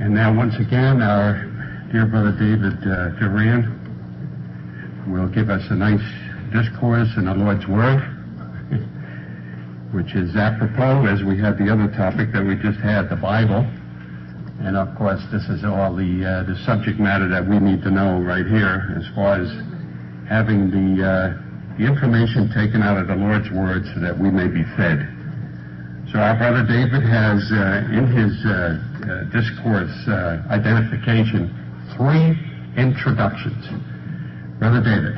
And now, once again, our dear brother David Duran will give us a nice discourse in the Lord's Word, which is apropos, as we had the other topic that we just had, the Bible. And, of course, this is all the subject matter that we need to know right here as far as having the information taken out of the Lord's Word so that we may be fed. So our brother David has, in his discourse identification, 3 introductions. Brother David.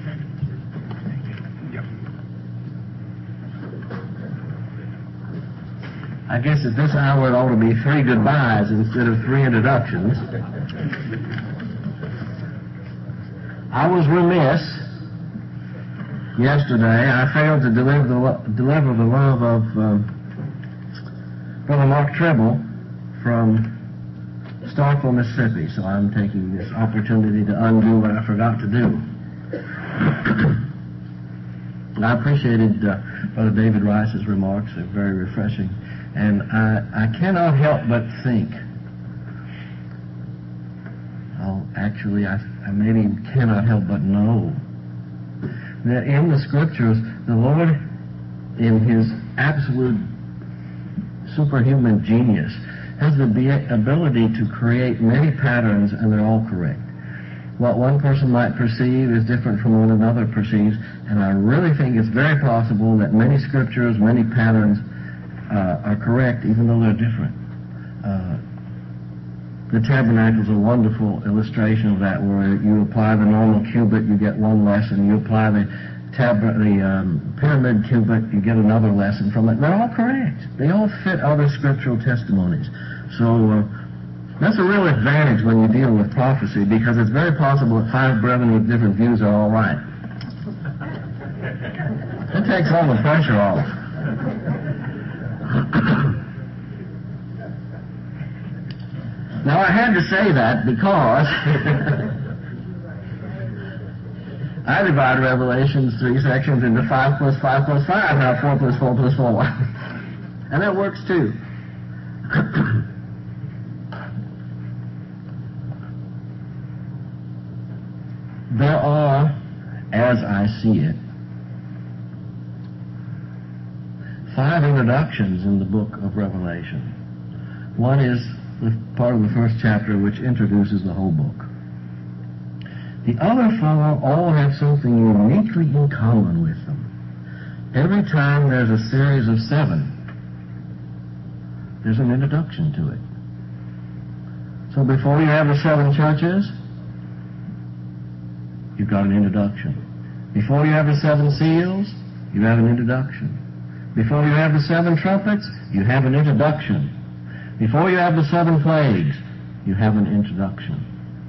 I guess at this hour it ought to be 3 goodbyes instead of 3 introductions. I was remiss yesterday. I failed to deliver the love of Brother Mark Treble from Starkville, Mississippi, so I'm taking this opportunity to undo what I forgot to do. I appreciated Brother David Rice's remarks. They're very refreshing. And I cannot help but think, I maybe cannot help but know that in the Scriptures, the Lord, in His absolute superhuman genius, has the ability to create many patterns, and they're all correct. What one person might perceive is different from what another perceives, and I really think it's very possible that many Scriptures, many patterns are correct, even though they're different. The tabernacle is a wonderful illustration of that, where you apply the normal cubit, you get one lesson. You apply the pyramid cubit, you get another lesson from it. They're all correct. They all fit other scriptural testimonies. So that's a real advantage when you deal with prophecy, because it's very possible that 5 brethren with different views are all right. It takes all the pressure off. Now, I had to say that because I divide Revelation's 3 sections into 5 plus 5 plus 5, not 4 plus 4 plus 4. And that works too. There are, as I see it, 5 introductions in the book of Revelation. One is the part of the first chapter which introduces the whole book. The other 4 all have something uniquely in common with them. Every time there's a series of 7, there's an introduction to it. So before you have the 7 churches, you've got an introduction. Before you have the 7 seals, you have an introduction. Before you have the 7 trumpets, you have an introduction. Before you have the 7 plagues, you have an introduction.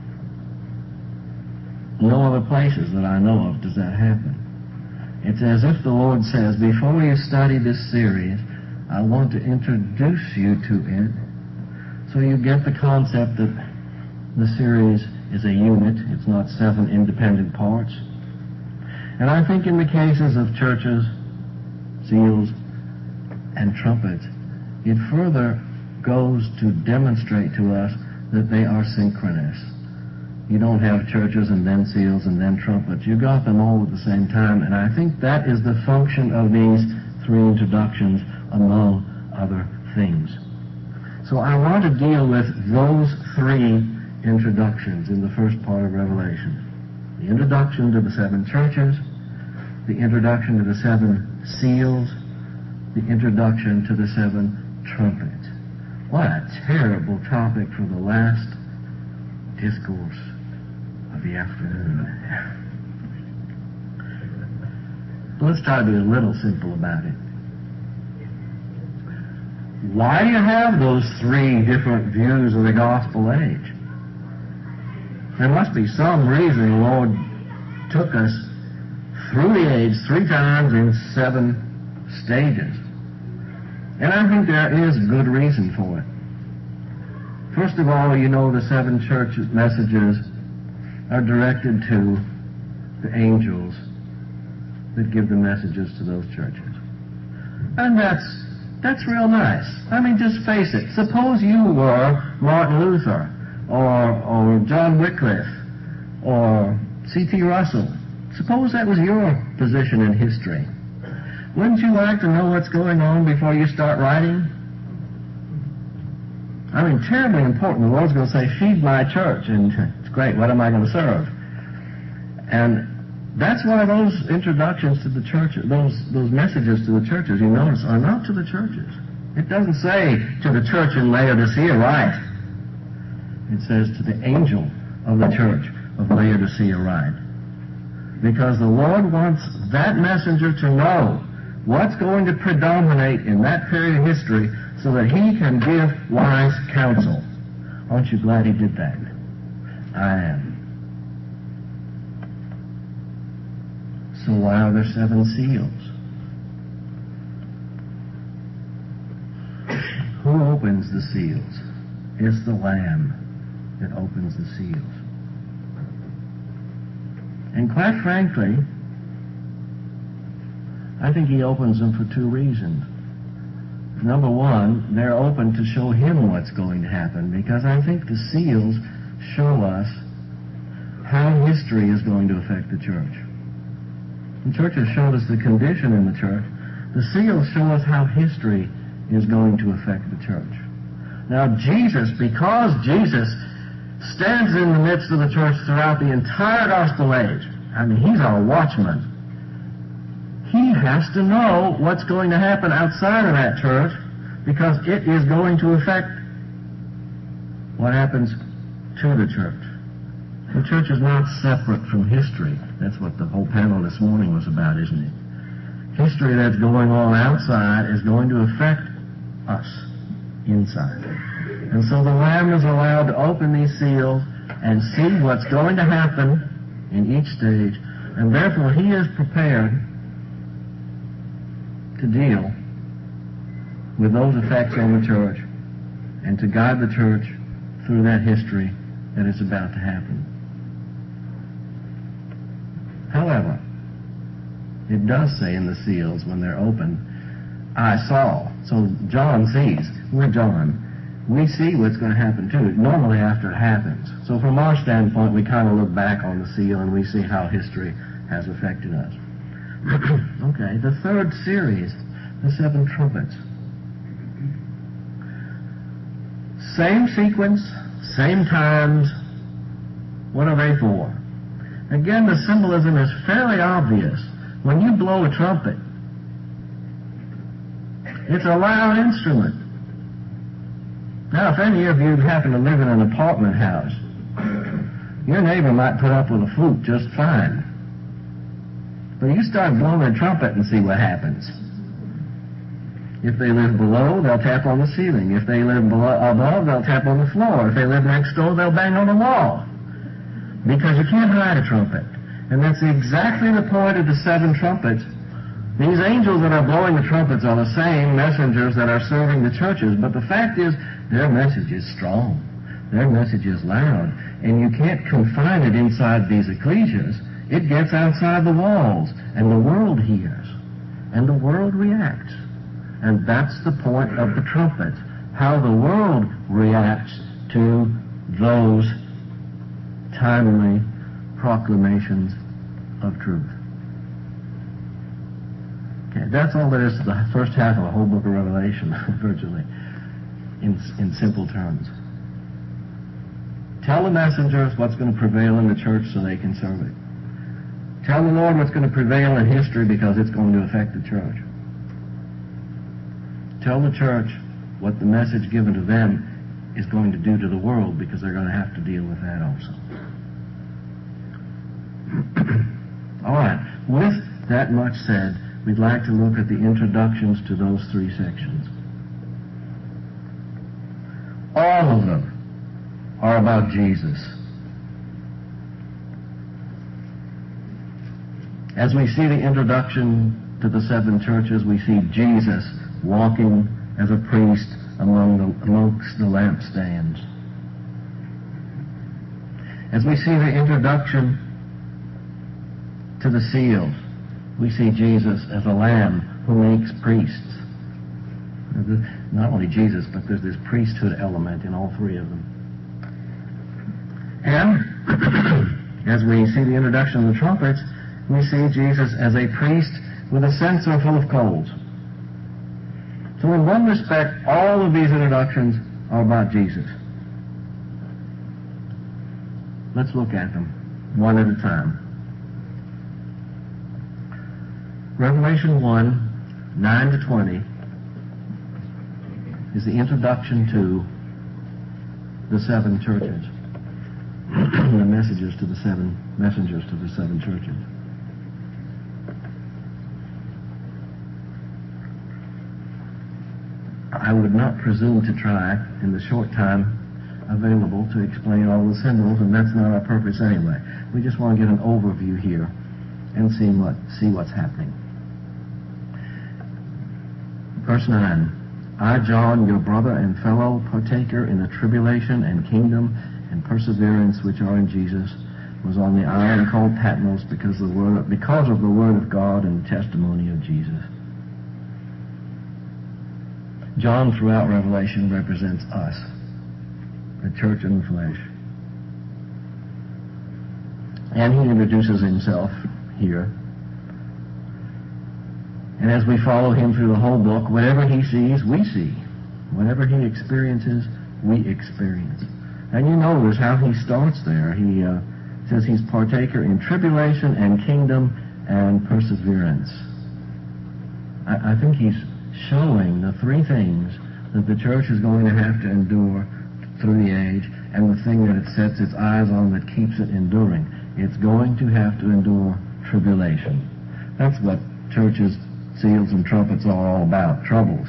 No other places that I know of does that happen. It's as if the Lord says, before you study this series, I want to introduce you to it, so you get the concept that the series is a unit. It's not 7 independent parts. And I think in the cases of churches, seals, and trumpets, it further goes to demonstrate to us that they are synchronous. You don't have churches and then seals and then trumpets. You got them all at the same time, and I think that is the function of these 3 introductions, among other things. So I want to deal with those 3 introductions in the first part of Revelation. The introduction to the 7 churches, the introduction to the 7 seals, the introduction to the 7 trumpets. What a terrible topic for the last discourse of the afternoon. Let's try to be a little simple about it. Why do you have those 3 different views of the gospel age? There must be some reason the Lord took us through the age 3 times in 7 stages. And I think there is good reason for it. First of all, you know the 7 church messages are directed to the angels that give the messages to those churches. And that's That's real nice. I mean, just face it. Suppose you were Martin Luther or John Wycliffe or C.T. Russell. Suppose that was your position in history. Wouldn't you like to know what's going on before you start writing? I mean, terribly important. The Lord's going to say, feed my church. And it's great. What am I going to serve? And that's why those introductions to the church, those messages to the churches, you notice, are not to the churches. It doesn't say to the church in Laodicea, write. It says to the angel of the church of Laodicea, write. Because the Lord wants that messenger to know what's going to predominate in that period of history so that he can give wise counsel. Aren't you glad he did that? I am. So why are there 7 seals? Who opens the seals? It's the Lamb that opens the seals. And quite frankly, I think he opens them for 2 reasons. Number one, they're open to show him what's going to happen, because I think the seals show us how history is going to affect the church. The church has showed us the condition in the church. The seals show us how history is going to affect the church. Now Jesus, because Jesus stands in the midst of the church throughout the entire gospel age, I mean, he's our watchman. He has to know what's going to happen outside of that church, because it is going to affect what happens to the church. The church is not separate from history. That's what the whole panel this morning was about, isn't it? History that's going on outside is going to affect us inside. And so the Lamb is allowed to open these seals and see what's going to happen in each stage, and therefore he is prepared to deal with those effects on the church and to guide the church through that history that is about to happen. However, it does say in the seals when they're open, I saw. So John sees. We're John. We see what's going to happen too, normally after it happens. So from our standpoint, we kind of look back on the seal and we see how history has affected us. Okay, the third series, the 7 trumpets. Same sequence, same times. What are they for? Again, the symbolism is fairly obvious. When you blow a trumpet, it's a loud instrument. Now, if any of you happen to live in an apartment house, your neighbor might put up with a flute just fine. But you start blowing a trumpet and see what happens. If they live below, they'll tap on the ceiling. If they live above, they'll tap on the floor. If they live next door, they'll bang on the wall. Because you can't hide a trumpet. And that's exactly the point of the 7 trumpets. These angels that are blowing the trumpets are the same messengers that are serving the churches. But the fact is, their message is strong. Their message is loud. And you can't confine it inside these ecclesias. It gets outside the walls. And the world hears. And the world reacts. And that's the point of the trumpet. How the world reacts to those timely proclamations of truth. Okay, that's all there is to the first half of the whole book of Revelation, virtually, in simple terms. Tell the messengers what's going to prevail in the church so they can serve it. Tell the Lord what's going to prevail in history because it's going to affect the church. Tell the church what the message given to them is going to do to the world, because they're going to have to deal with that also. All right. With that much said, we'd like to look at the introductions to those 3 sections. All of them are about Jesus. As we see the introduction to the 7 churches, we see Jesus walking as a priest amongst the lampstands. As we see the introduction to the seals, we see Jesus as a lamb who makes priests. Not only Jesus, but there's this priesthood element in all three of them. And as we see the introduction of the trumpets, we see Jesus as a priest with a censer full of coals. So in one respect, all of these introductions are about Jesus. Let's look at them one at a time. Revelation 1, 9 to 20 is the introduction to the seven churches, the messengers to the seven churches. I would not presume to try in the short time available to explain all the symbols, and that's not our purpose anyway. We just want to get an overview here and see what's happening. Verse 9, I, John, your brother and fellow partaker in the tribulation and kingdom and perseverance which are in Jesus, was on the island called Patmos because of the word of God and the testimony of Jesus. John, throughout Revelation, represents us, the church in the flesh. And he introduces himself here. And as we follow him through the whole book, whatever he sees, we see. Whatever he experiences, we experience. And you notice how he starts there. He says he's partaker in tribulation and kingdom and perseverance. I think he's showing the three things that the church is going to have to endure through the age, and the thing that it sets its eyes on that keeps it enduring. It's going to have to endure tribulation. That's what churches, seals, and trumpets are all about, troubles.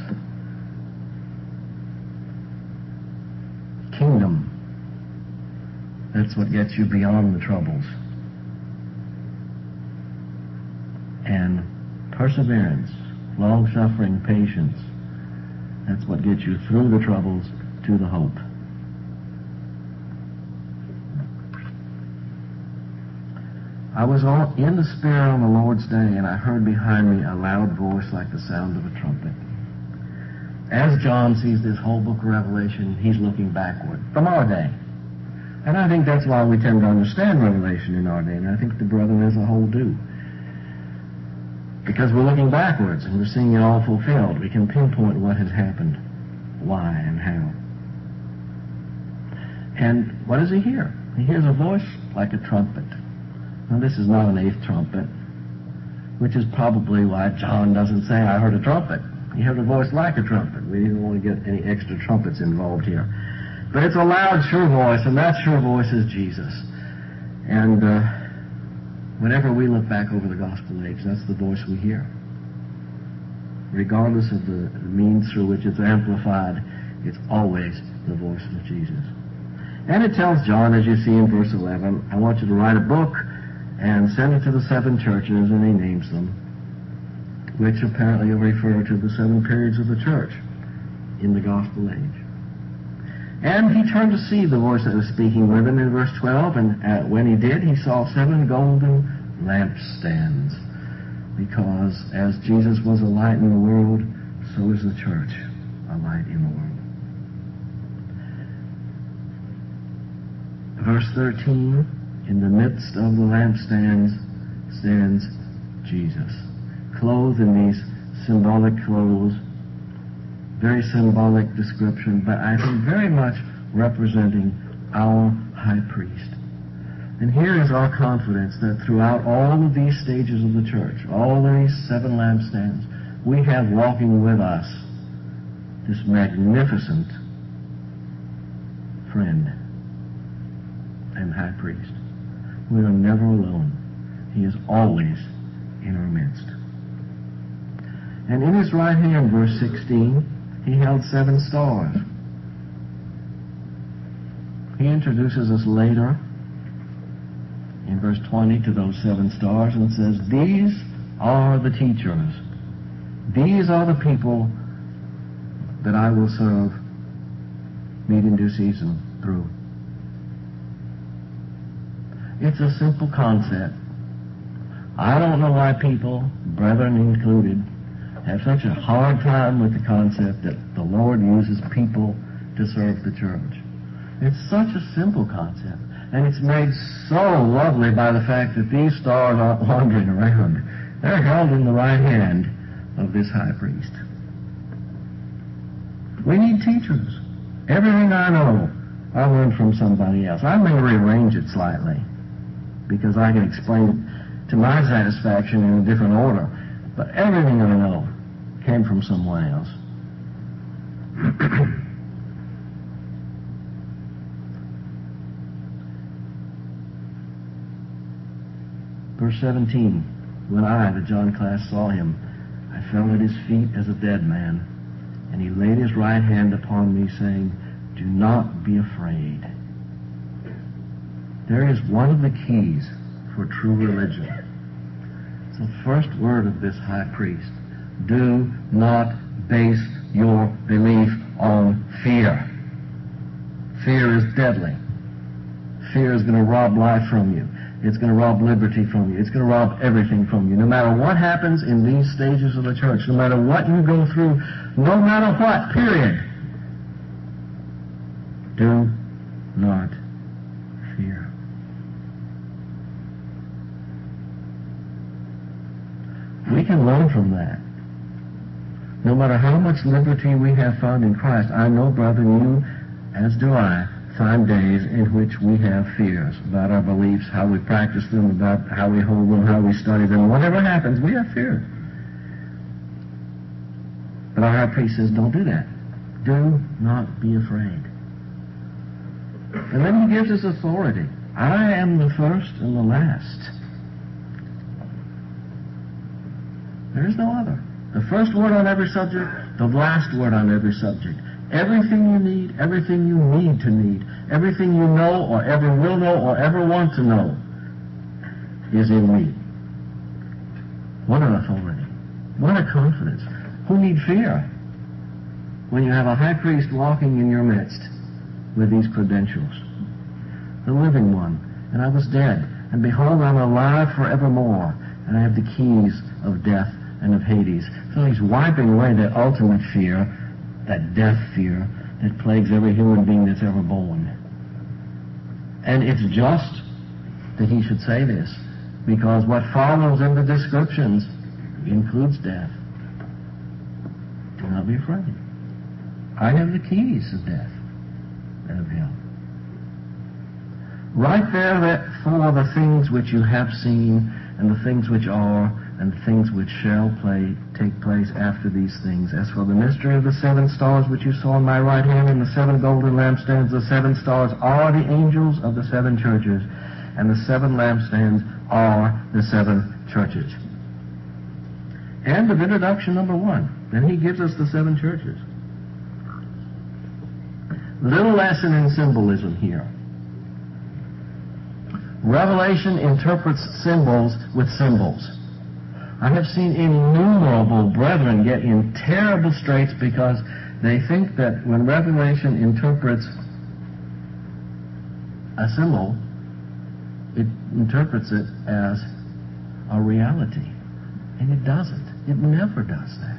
Kingdom. That's what gets you beyond the troubles. And perseverance, long-suffering, patience. That's what gets you through the troubles to the hope. I was in the Spirit on the Lord's day, and I heard behind me a loud voice like the sound of a trumpet. As John sees this whole book of Revelation, he's looking backward from our day. And I think that's why we tend to understand Revelation in our day, and I think the brethren as a whole do. Because we're looking backwards and we're seeing it all fulfilled. We can pinpoint what has happened, why and how. And what does he hear? He hears a voice like a trumpet. Now, this is not an eighth trumpet, which is probably why John doesn't say, I heard a trumpet. He heard a voice like a trumpet. We didn't want to get any extra trumpets involved here. But it's a loud, sure voice, and that sure voice is Jesus. And whenever we look back over the gospel age, that's the voice we hear. Regardless of the means through which it's amplified, it's always the voice of Jesus. And it tells John, as you see in verse 11, I want you to write a book and send it to the seven churches, and he names them, which apparently refer to the seven periods of the church in the gospel age. And he turned to see the voice that was speaking with him in verse 12, and when he did, he saw seven golden lampstands, because as Jesus was a light in the world, so is the church a light in the world. Verse 13, in the midst of the lampstands stands Jesus, clothed in these symbolic clothes, very symbolic description, but I think very much representing our high priest. And here is our confidence that throughout all of these stages of the church, all these seven lampstands, we have walking with us this magnificent friend and high priest. We are never alone. He is always in our midst. And in his right hand, verse 16, he held seven stars. He introduces us later in verse 20 to those seven stars and says, these are the teachers. These are the people that I will serve, meet in due season through. It's a simple concept. I don't know why people, brethren included, have such a hard time with the concept that the Lord uses people to serve the church. It's such a simple concept, and it's made so lovely by the fact that these stars aren't wandering around. They're held in the right hand of this high priest. We need teachers. Everything I know, I learned from somebody else. I may rearrange it slightly because I can explain it to my satisfaction in a different order, but everything I know came from someone else. Verse 17, when I, the John Class, saw him, I fell at his feet as a dead man, and he laid his right hand upon me, saying, do not be afraid. There is one of the keys for true religion. It's the first word of this high priest. Do not base your belief on fear. Fear is deadly. Fear is going to rob life from you. It's going to rob liberty from you. It's going to rob everything from you. No matter what happens in these stages of the church, no matter what you go through, no matter what, period, do not fear. We can learn from that. No matter how much liberty we have found in Christ, I know, brother, you, as do I, find days in which we have fears about our beliefs, how we practice them, about how we hold them, how we study them. Whatever happens, we have fears. But our high priest says, don't do that. Do not be afraid. And then he gives us authority. I am the first and the last. There is no other. The first word on every subject, the last word on every subject. Everything you need to need, everything you know or ever will know or ever want to know is in me. What an authority. What a confidence. Who need fear when you have a high priest walking in your midst with these credentials? The living one. And I was dead, and behold, I'm alive forevermore, and I have the keys of death and of Hades. So he's wiping away that ultimate fear, that death fear that plagues every human being that's ever born. And it's just that he should say this, because what follows in the descriptions includes death. Do not be afraid. I have the keys of death and of hell. Right there, that for the things which you have seen, and the things which are, and the things which shall take place after these things. As for the mystery of the 7 stars which you saw in my right hand, and the 7 golden lampstands, the 7 stars are the angels of the 7 churches, and the 7 lampstands are the 7 churches. End of introduction number 1. Then he gives us the 7 churches. Little lesson in symbolism here. Revelation interprets symbols with symbols. I have seen innumerable brethren get in terrible straits because they think that when Revelation interprets a symbol, it interprets it as a reality. And it doesn't. It never does that.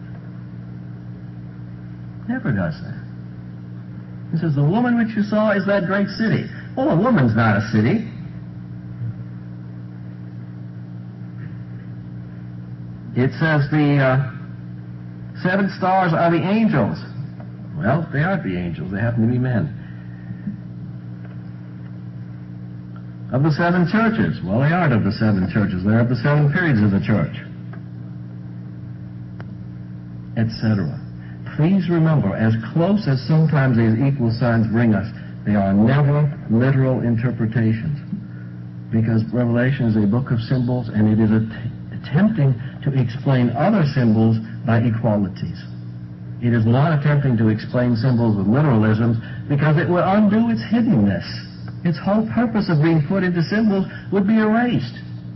Never does that. It says, the woman which you saw is that great city. Well, a woman's not a city. It says the 7 stars are the angels. Well, they aren't the angels. They happen to be men. Of the 7 churches. Well, they aren't of the 7 churches. They're of the 7 periods of the church. Etc. Please remember, as close as sometimes these equal signs bring us, they are never literal interpretations. Because Revelation is a book of symbols, and it is attempting to explain other symbols by equalities. It is not attempting to explain symbols with literalisms, because it would undo its hiddenness. Its whole purpose of being put into symbols would be erased.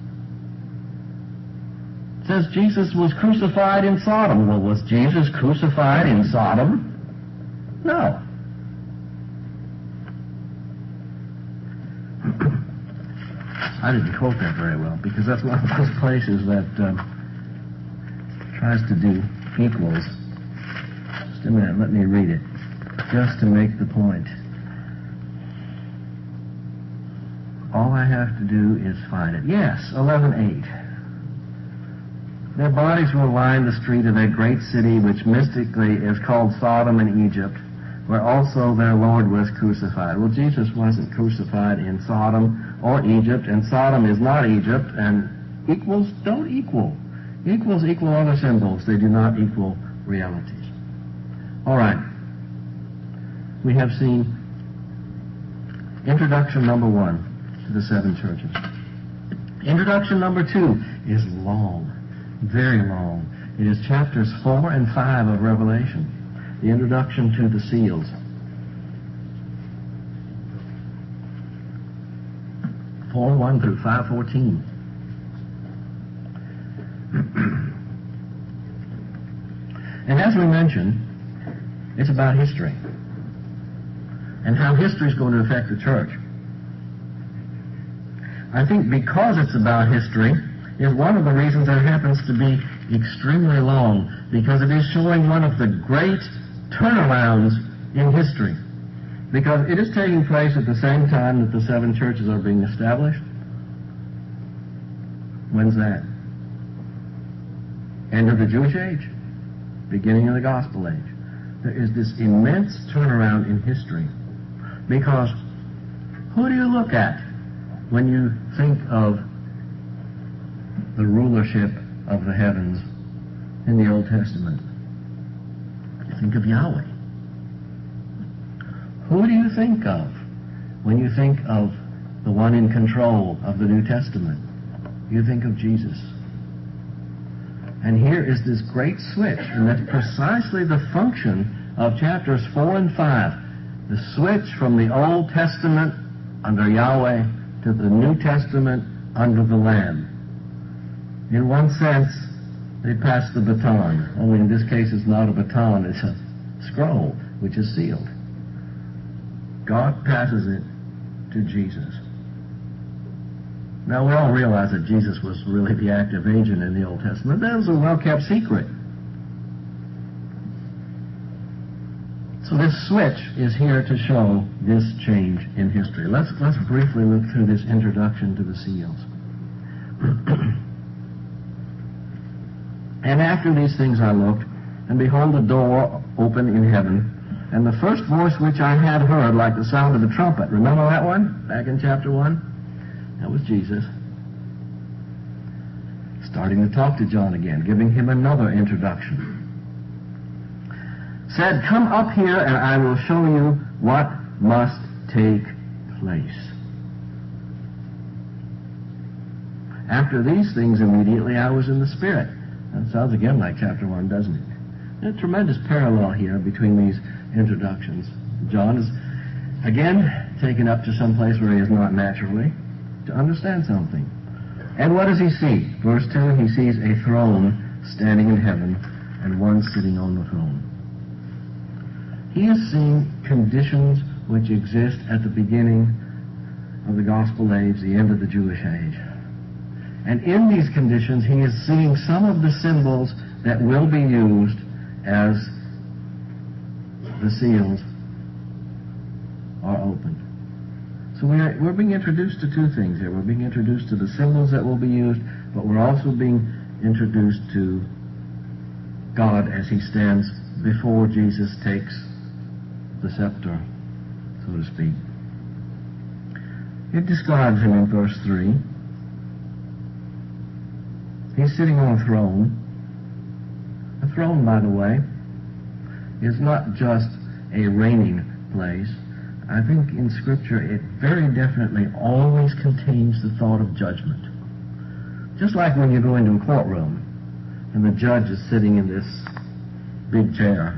It says Jesus was crucified in Sodom. Well, was Jesus crucified in Sodom? No. I didn't quote that very well, because that's one of those places that tries to do equals. Just a minute, let me read it, just to make the point. All I have to do is find it. Yes, 11:8. Their bodies will line the street of that great city, which mystically is called Sodom and Egypt, where also their Lord was crucified. Well, Jesus wasn't crucified in Sodom or Egypt, and Sodom is not Egypt, and equals don't equal. Equals equal other symbols. They do not equal realities. All right. We have seen introduction number 1 to the 7 churches. Introduction number 2 is long, very long. It is chapters 4 and 5 of Revelation. The introduction to the seals. 4:1 through 5:14. And as we mentioned, it's about history and how history is going to affect the church. I think because it's about history is one of the reasons it happens to be extremely long, because it is showing one of the great turnarounds in history. Because it is taking place at the same time that the 7 churches are being established. When's that? End of the Jewish age, beginning of the Gospel age. There is this immense turnaround in history. Because who do you look at when you think of the rulership of the heavens in the Old Testament? You think of Yahweh. Who do you think of when you think of the one in control of the New Testament? You think of Jesus. And here is this great switch, and that's precisely the function of chapters 4 and 5. The switch from the Old Testament under Yahweh to the New Testament under the Lamb. In one sense, they pass the baton. Only in this case it's not a baton, it's a scroll, which is sealed. God passes it to Jesus. Now, we all realize that Jesus was really the active agent in the Old Testament. That was a well-kept secret. So this switch is here to show this change in history. Let's briefly look through this introduction to the seals. And after these things I looked, and behold, a door open in heaven, and the first voice which I had heard like the sound of a trumpet. Remember that one? Back in chapter 1? That was Jesus. Starting to talk to John again, giving him another introduction. Said, "Come up here and I will show you what must take place." After these things, immediately I was in the Spirit. That sounds again like chapter 1, doesn't it? There's a tremendous parallel here between these introductions. John is, again, taken up to some place where he is not naturally to understand something. And what does he see? Verse 2, he sees a throne standing in heaven and one sitting on the throne. He is seeing conditions which exist at the beginning of the Gospel age, the end of the Jewish age. And in these conditions, he is seeing some of the symbols that will be used as the seals are opened. So we're being introduced to two things here. We're being introduced to the symbols that will be used, but we're also being introduced to God as he stands before Jesus takes the scepter, so to speak. It describes him in verse 3. He's sitting on a throne. A throne, by the way, is not just a reigning place. I think in Scripture it very definitely always contains the thought of judgment. Just like when you go into a courtroom and the judge is sitting in this big chair.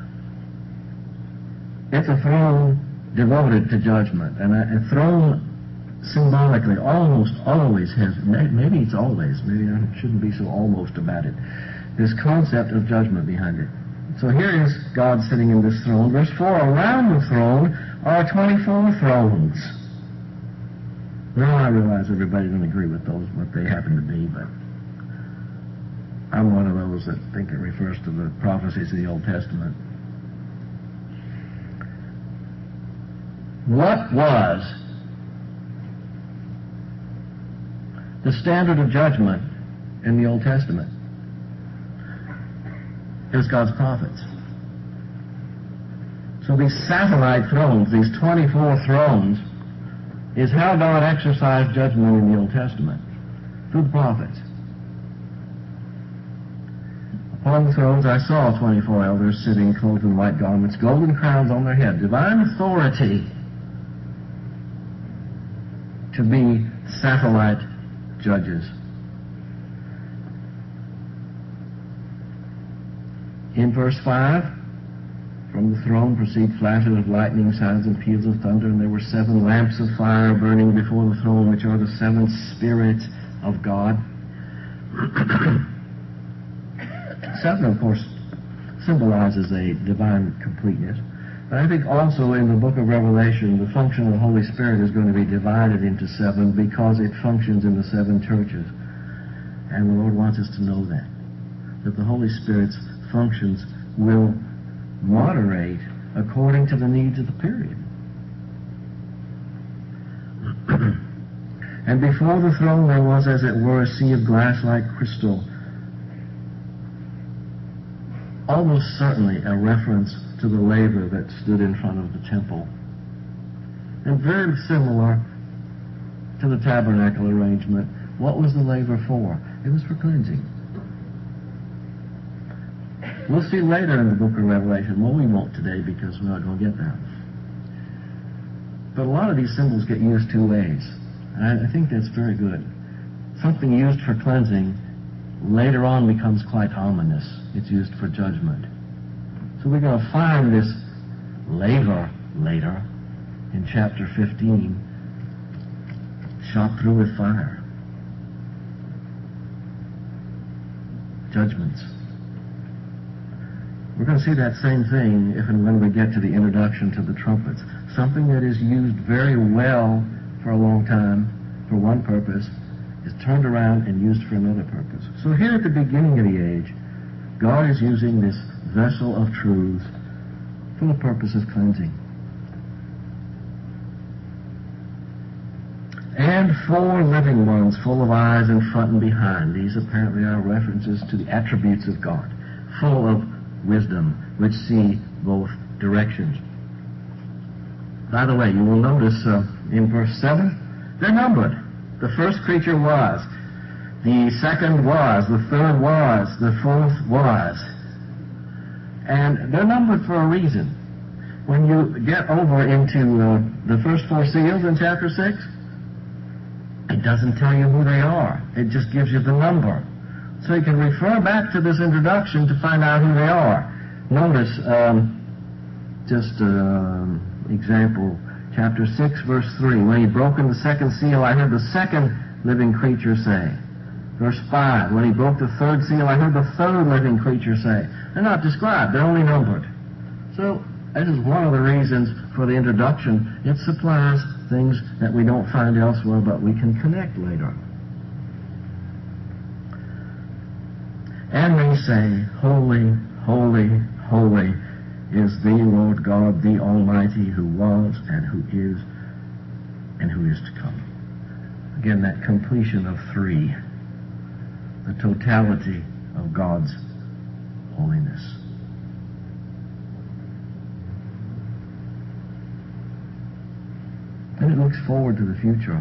It's a throne devoted to judgment. And a throne symbolically almost always has, maybe it's always, maybe I shouldn't be so almost about it, this concept of judgment behind it. So here is God sitting in this throne. Verse 4, around the throne are 24 thrones. Now I realize everybody doesn't agree with those, what they happen to be, but I'm one of those that think it refers to the prophecies of the Old Testament. What was the standard of judgment in the Old Testament? It was God's prophets. So these satellite thrones, these 24 thrones, is how God exercised judgment in the Old Testament, through the prophets. Upon the thrones I saw 24 elders sitting clothed in white garments, golden crowns on their head, divine authority to be satellite judges. In verse 5, from the throne proceed flashes of lightning, sounds and peals of thunder, and there were 7 lamps of fire burning before the throne, which are the 7 spirits of God. 7, of course, symbolizes a divine completeness. But I think also in the book of Revelation, the function of the Holy Spirit is going to be divided into 7 because it functions in the 7 churches. And the Lord wants us to know that the Holy Spirit's functions will moderate according to the needs of the period. And before the throne there was, as it were, a sea of glass like crystal. Almost certainly a reference to the laver that stood in front of the temple. And very similar to the tabernacle arrangement. What was the laver for? It was for cleansing. We'll see later in the book of Revelation. Well, we won't today because we're not going to get that. But a lot of these symbols get used 2 ways. And I think that's very good. Something used for cleansing later on becomes quite ominous. It's used for judgment. So we're going to find this laver later in chapter 15 shot through with fire. Judgments. We're going to see that same thing if and when we get to the introduction to the trumpets. Something that is used very well for a long time for one purpose is turned around and used for another purpose. So here at the beginning of the age, God is using this vessel of truth for the purpose of cleansing. And 4 living ones full of eyes in front and behind. These apparently are references to the attributes of God, full of wisdom, which see both directions. By the way, you will notice in verse 7, they're numbered. The first creature was, the second was, the third was, the fourth was. And they're numbered for a reason. When you get over into the first 4 seals in chapter 6, it doesn't tell you who they are. It just gives you the number. So you can refer back to this introduction to find out who they are. Notice, just an example, chapter 6, verse 3. When he broke in the second seal, I heard the second living creature say. Verse 5. When he broke the third seal, I heard the third living creature say. They're not described. They're only numbered. So this is one of the reasons for the introduction. It supplies things that we don't find elsewhere, but we can connect later. And they say, Holy, holy, holy is the Lord God, the Almighty, who was and who is to come. Again, that completion of 3, the totality of God's holiness. And it looks forward to the future.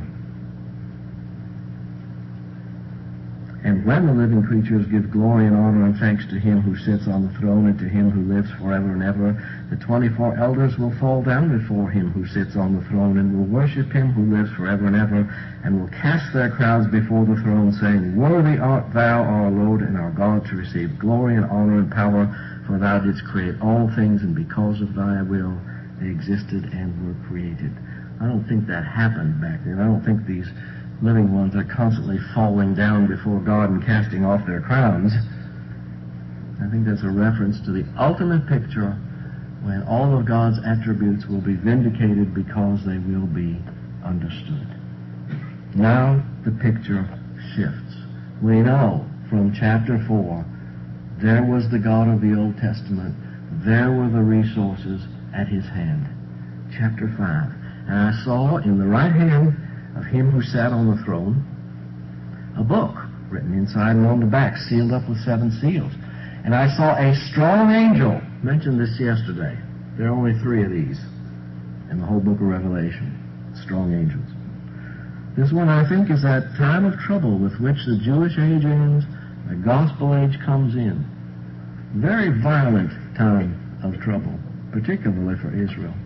And when the living creatures give glory and honor and thanks to him who sits on the throne and to him who lives forever and ever, the 24 elders will fall down before him who sits on the throne and will worship him who lives forever and ever, and will cast their crowns before the throne, saying, Worthy art thou, our Lord and our God, to receive glory and honor and power, for thou didst create all things, and because of thy will they existed and were created. I don't think that happened back then. I don't think these living ones are constantly falling down before God and casting off their crowns. I think that's a reference to the ultimate picture when all of God's attributes will be vindicated because they will be understood. Now the picture shifts. We know from chapter 4, there was the God of the Old Testament. There were the resources at his hand. Chapter 5. And I saw in the right hand of him who sat on the throne a book written inside and on the back, sealed up with 7 seals. And I saw a strong angel. Mentioned this yesterday. There are only 3 of these in the whole book of Revelation. Strong angels. This one, I think, is that time of trouble with which the Jewish age ends, the gospel age comes in. Very violent time of trouble, particularly for Israel.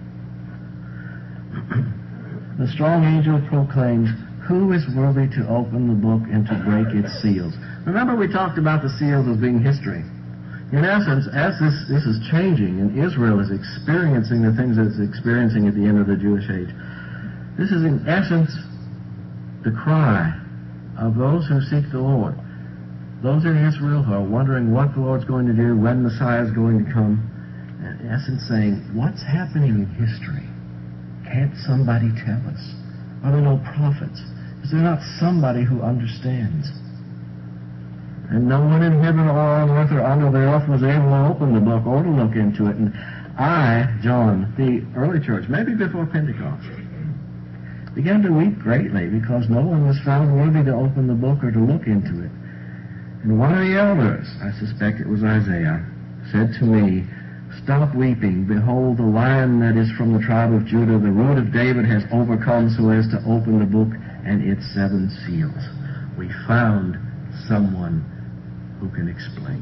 The strong angel proclaims, "Who is worthy to open the book and to break its seals?" Remember we talked about the seals as being history. In essence, as this is changing and Israel is experiencing the things that it's experiencing at the end of the Jewish age, this is in essence the cry of those who seek the Lord. Those in Israel who are wondering what the Lord's going to do, when Messiah is going to come, in essence saying, what's happening in history? Can't somebody tell us? Are there no prophets? Is there not somebody who understands? And no one in heaven or on earth or under the earth was able to open the book or to look into it. And I, John, the early church, maybe before Pentecost, began to weep greatly because no one was found worthy to open the book or to look into it. And one of the elders, I suspect it was Isaiah, said to me, "Stop weeping. Behold, the Lion that is from the tribe of Judah, the Root of David, has overcome so as to open the book and its 7 seals." We found someone who can explain.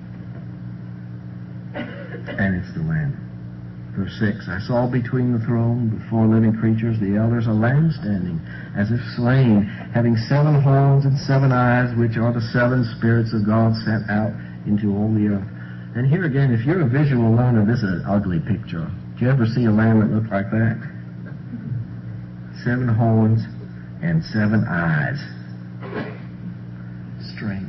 And it's the Lamb. Verse 6, I saw between the throne, the 4 living creatures, the elders, a lamb standing, as if slain, having 7 horns and 7 eyes, which are the 7 spirits of God sent out into all the earth. And here again, if you're a visual learner, this is an ugly picture. Did you ever see a lamb that looked like that? 7 horns and 7 eyes. Strange.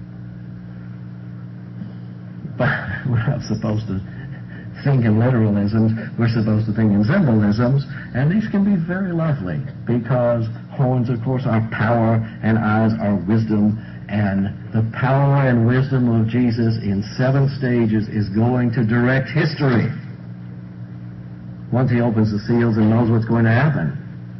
But we're not supposed to think in literalisms. We're supposed to think in symbolisms, and these can be very lovely because horns, of course, are power and eyes are wisdom, and the power and wisdom of Jesus in 7 stages is going to direct history once he opens the seals and knows what's going to happen.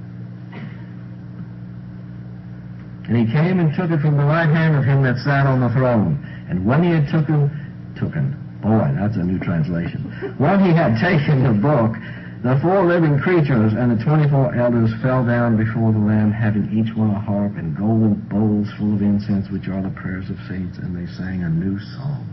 And he came and took it from the right hand of him that sat on the throne. And when he had taken, boy, that's a new translation. When he had taken the book, the 4 living creatures and the 24 elders fell down before the Lamb, having each one a harp and golden bowls full of incense, which are the prayers of saints, and they sang a new song.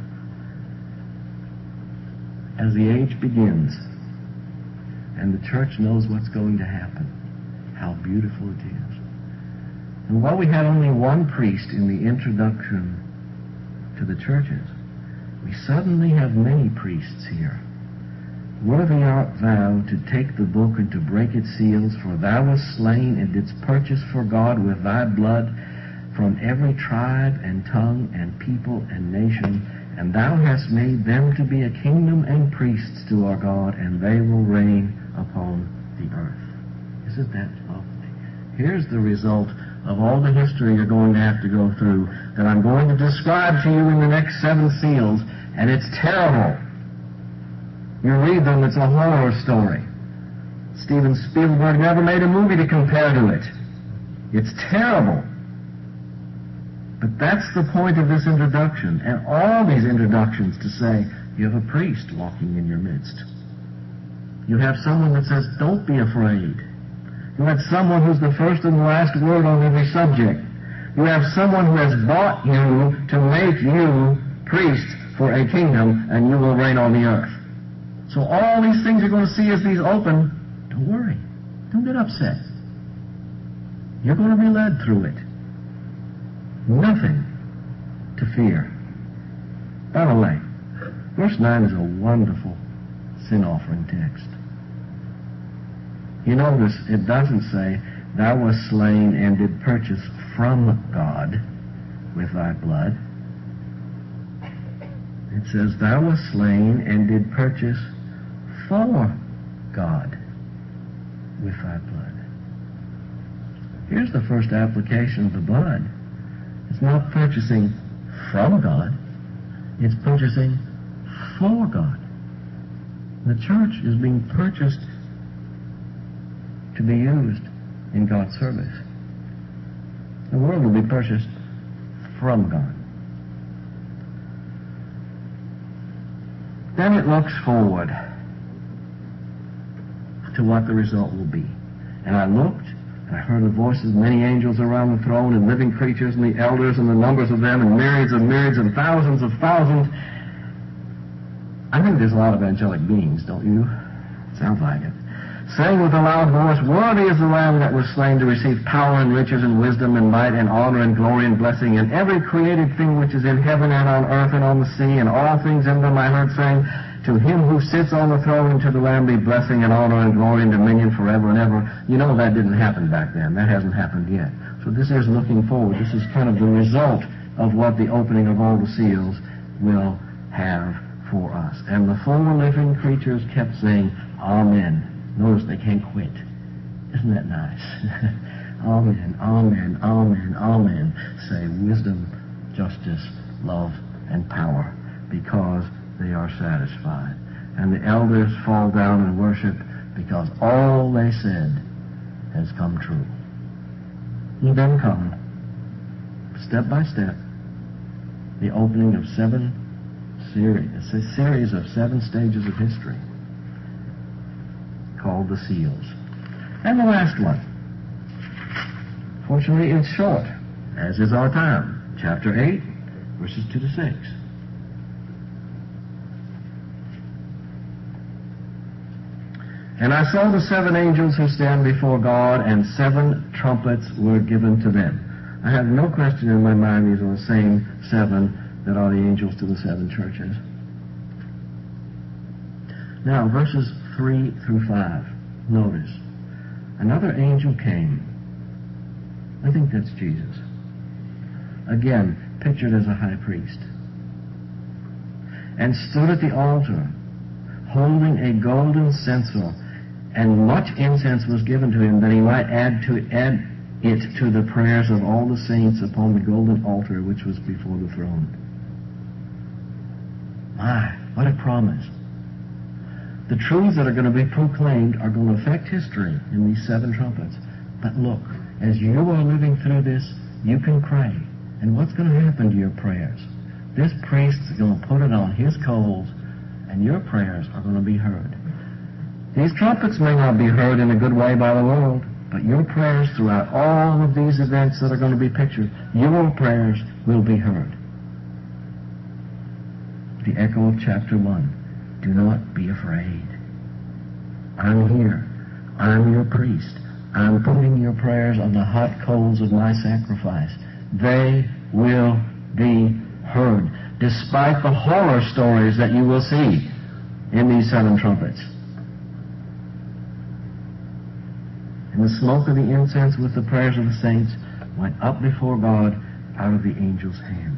As the age begins, and the church knows what's going to happen, how beautiful it is. And while we had only one priest in the introduction to the churches, we suddenly have many priests here. Worthy art thou to take the book and to break its seals, for thou wast slain and didst purchase for God with thy blood from every tribe and tongue and people and nation, and thou hast made them to be a kingdom and priests to our God, and they will reign upon the earth. Isn't that lovely? Here's the result of all the history you're going to have to go through that I'm going to describe to you in the next 7 seals, and it's terrible. You read them, it's a horror story. Steven Spielberg never made a movie to compare to it. It's terrible. But that's the point of this introduction, and all these introductions to say, you have a priest walking in your midst. You have someone that says, don't be afraid. You have someone who's the first and the last word on every subject. You have someone who has bought you to make you priests for a kingdom, and you will reign on the earth. So all these things you're going to see as these open, don't worry. Don't get upset. You're going to be led through it. Nothing to fear. By the way, verse 9 is a wonderful sin offering text. You notice it doesn't say, thou wast slain and did purchase from God with thy blood. It says, thou wast slain and did purchase for God with thy blood. Here's the first application of the blood. It's not purchasing from God. It's purchasing for God. The church is being purchased to be used in God's service. The world will be purchased from God. Then it looks forward to what the result will be. And I looked, and I heard the voices of many angels around the throne, and living creatures, and the elders, and the numbers of them, and myriads of myriads, and thousands of thousands. I think there's a lot of angelic beings, don't you? Sounds like it. Saying with a loud voice, "Worthy is the Lamb that was slain to receive power and riches and wisdom and might and honor and glory and blessing, and every created thing which is in heaven and on earth and on the sea and all things in them." I heard saying, "To him who sits on the throne and to the Lamb be blessing and honor and glory and dominion forever and ever." You know that didn't happen back then. That hasn't happened yet. So this is looking forward. This is kind of the result of what the opening of all the seals will have for us. And the four living creatures kept saying, "Amen." Notice they can't quit. Isn't that nice? Amen, amen, amen, amen. Say wisdom, justice, love, and power, because they are satisfied. And the elders fall down and worship, because all they said has come true. And then come, step by step, the opening of a series of 7 stages of history, called the seals. And the last one, fortunately it's short, as is our time, chapter 8, verses 2 to 6. "And I saw the 7 angels who stand before God, and 7 trumpets were given to them." I have no question in my mind these are the same 7 that are the angels to the 7 churches. Now, verses 3 through 5. Notice. "Another angel came." I think that's Jesus. Again, pictured as a high priest. "And stood at the altar, holding a golden censer, and much incense was given to him, that he might add it to the prayers of all the saints upon the golden altar which was before the throne." My, what a promise. The truths that are going to be proclaimed are going to affect history in these 7 trumpets. But look, as you are living through this, you can pray. And what's going to happen to your prayers? This priest is going to put it on his coals, and your prayers are going to be heard. These trumpets may not be heard in a good way by the world, but your prayers throughout all of these events that are going to be pictured, your prayers will be heard. The echo of chapter 1. Do not be afraid. I'm here. I'm your priest. I'm putting your prayers on the hot coals of my sacrifice. They will be heard, despite the horror stories that you will see in these 7 trumpets. And the smoke of the incense with the prayers of the saints went up before God out of the angel's hand.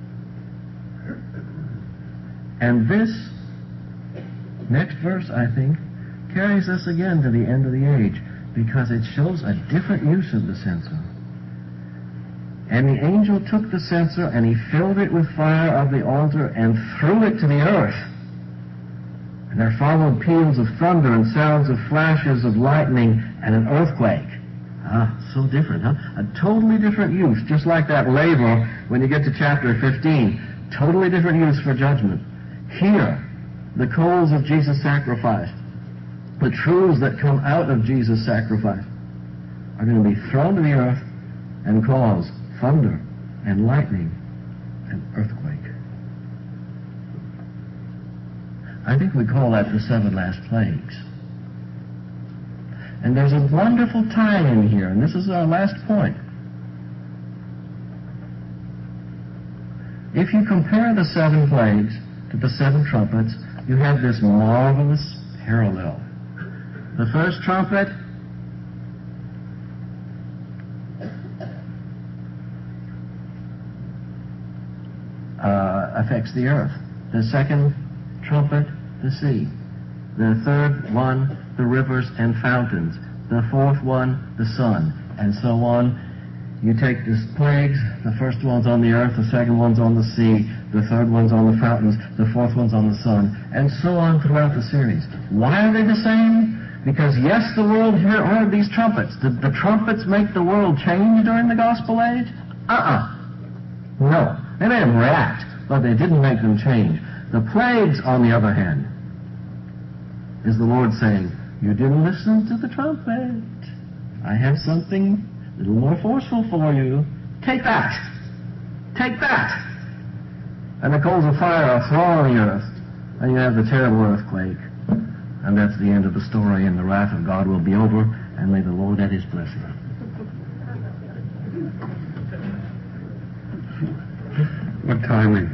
And this next verse, I think, carries us again to the end of the age, because it shows a different use of the censer. "And the angel took the censer, and he filled it with fire of the altar, and threw it to the earth. And there followed peals of thunder, and sounds of flashes of lightning, and an earthquake." So different, huh? A totally different use, just like that laver when you get to chapter 15. Totally different use for judgment. Here, the coals of Jesus' sacrifice, the truths that come out of Jesus' sacrifice, are going to be thrown to the earth and cause thunder and lightning and earthquake. I think we call that the 7 last plagues. And there's a wonderful tie-in here, and this is our last point. If you compare the 7 plagues to the 7 trumpets, you have this marvelous parallel. The first trumpet affects the earth. The second trumpet, the sea. The third one, the rivers and fountains. The fourth one, the sun, and so on. You take these plagues, the first one's on the earth, the second one's on the sea, the third one's on the fountains, the fourth one's on the sun, and so on throughout the series. Why are they the same? Because yes, the world heard these trumpets. Did the trumpets make the world change during the gospel age? No. They made them react, but they didn't make them change. The plagues, on the other hand, is the Lord saying, you didn't listen to the trumpet. I have something a little more forceful for you. Take that. Take that. And the coals of fire are thrown on the earth, and you have the terrible earthquake. And that's the end of the story, and the wrath of God will be over, and may the Lord add his blessing. What timing.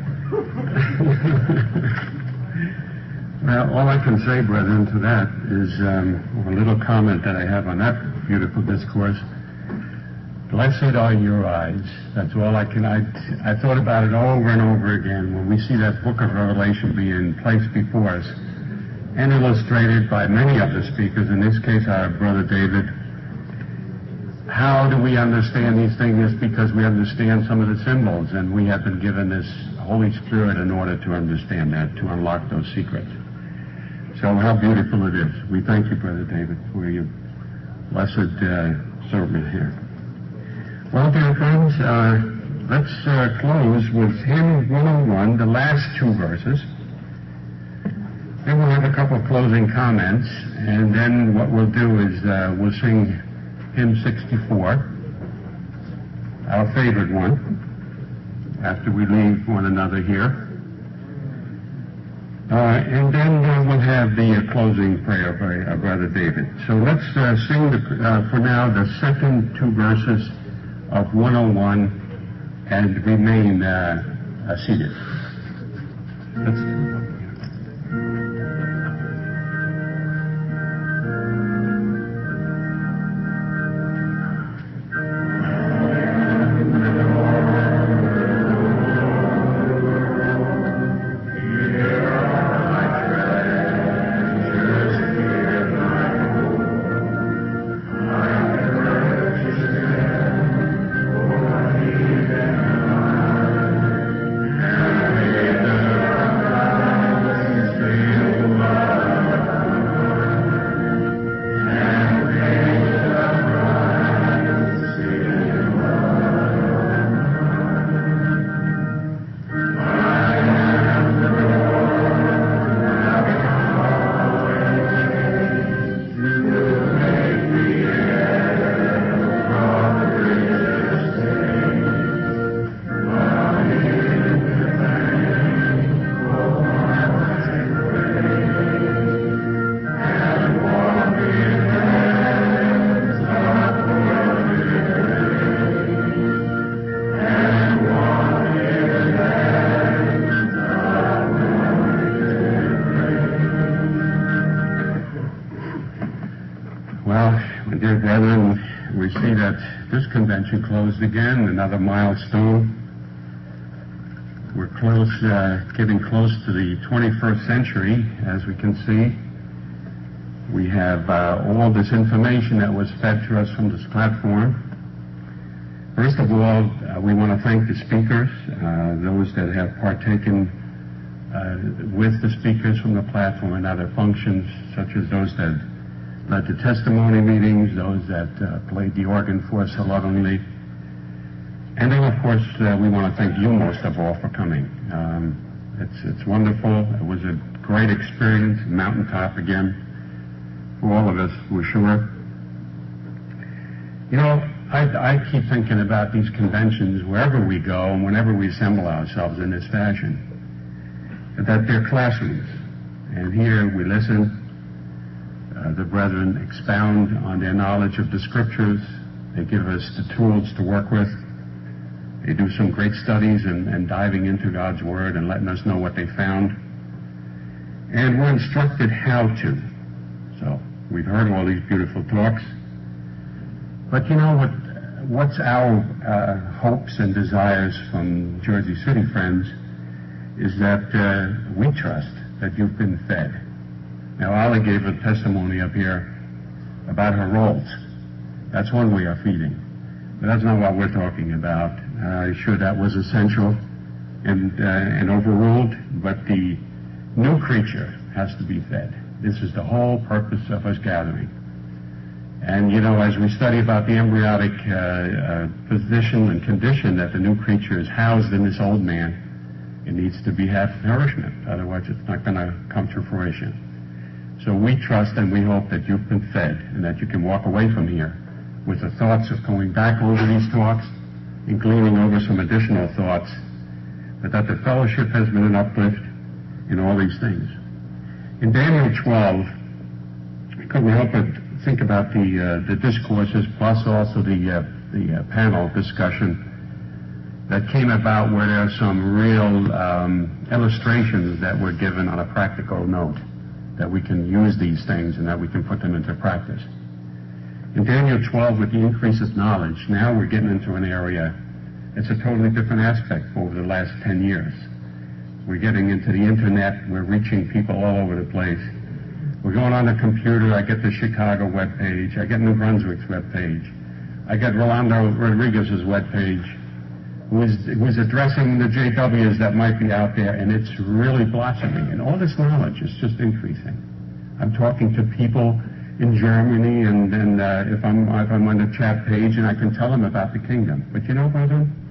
Well, all I can say, brethren, to that is a little comment that I have on that beautiful discourse. Blessed are your eyes. That's all I can. I thought about it over and over again when we see that book of Revelation being placed before us and illustrated by many of the speakers, in this case our brother David. How do we understand these things? Because we understand some of the symbols, and we have been given this Holy Spirit in order to understand that, to unlock those secrets. So how beautiful it is. We thank you, Brother David, for your blessed sermon here. Well, dear friends, let's close with hymn 101, the last two verses. Then we'll have a couple of closing comments, and then what we'll do is we'll sing hymn 64, our favorite one, after we leave one another here. And then we'll have the closing prayer by Brother David. So let's sing, for now, the second two verses of 101 and remain seated. Dear brethren, we see that this convention closed again, another milestone. We're close, getting close to the 21st century, as we can see. We have all this information that was fed to us from this platform. First of all, we want to thank the speakers, those that have partaken with the speakers from the platform and other functions, such as those that led to testimony meetings, those that played the organ for us so lovingly. And then, of course, we want to thank you most of all for coming. It's wonderful. It was a great experience, mountaintop again, for all of us, we're sure. You know, I keep thinking about these conventions wherever we go and whenever we assemble ourselves in this fashion, that they're classrooms. And here we listen. The brethren expound on their knowledge of the Scriptures. They give us the tools to work with. They do some great studies and diving into God's Word and letting us know what they found. And we're instructed how to. So we've heard all these beautiful talks. But you know what's our hopes and desires from Jersey City friends is that we trust that you've been fed. Now, Ollie gave a testimony up here about her rolls. That's one way of feeding. But that's not what we're talking about. Sure, that was essential and overruled, but the new creature has to be fed. This is the whole purpose of us gathering. And, as we study about the embryonic position and condition that the new creature is housed in this old man, it needs to have nourishment. Otherwise, it's not going to come to fruition. So we trust and we hope that you've been fed and that you can walk away from here with the thoughts of going back over these talks and gleaning over some additional thoughts, but that the fellowship has been an uplift in all these things. In Daniel 12, we couldn't help but think about the discourses, plus also the panel discussion that came about, where there are some real illustrations that were given on a practical note, that we can use these things and that we can put them into practice. In Daniel 12, with the increase of knowledge, now we're getting into an area, it's a totally different aspect over the last 10 years. We're getting into the internet, we're reaching people all over the place. We're going on the computer, I get the Chicago webpage, I get New Brunswick's webpage, I get Rolando Rodriguez's webpage, who's addressing the JWs that might be out there, and it's really blossoming, and all this knowledge is just increasing. I'm talking to people in Germany, and if I'm on the chat page, and I can tell them about the kingdom. But brethren,